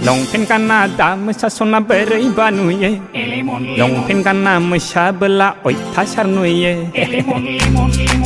ลงเพนกันนาดามชาสนาเบรย์บานุเยลงเพนกันนาเมชาเบลาโอยทัชาร์นุเย